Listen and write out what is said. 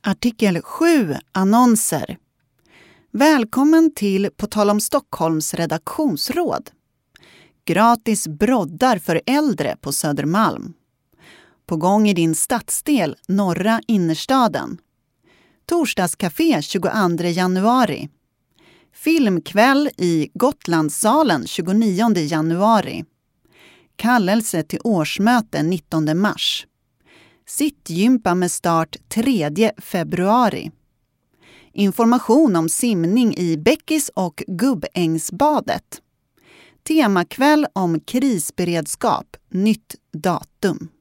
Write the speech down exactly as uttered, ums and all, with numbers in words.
Artikel sju. Annonser. Välkommen till På tal om Stockholms redaktionsråd. Gratis broddar för äldre på Södermalm. På gång i din stadsdel, norra innerstaden. Torsdagscafé tjugoandra januari. Filmkväll i Gotlandssalen tjugonionde januari. Kallelse till årsmöte nittonde mars. Sittgympa med start tredje februari. Information om simning i Bäckis och Gubbängsbadet. Temakväll om krisberedskap, nytt datum.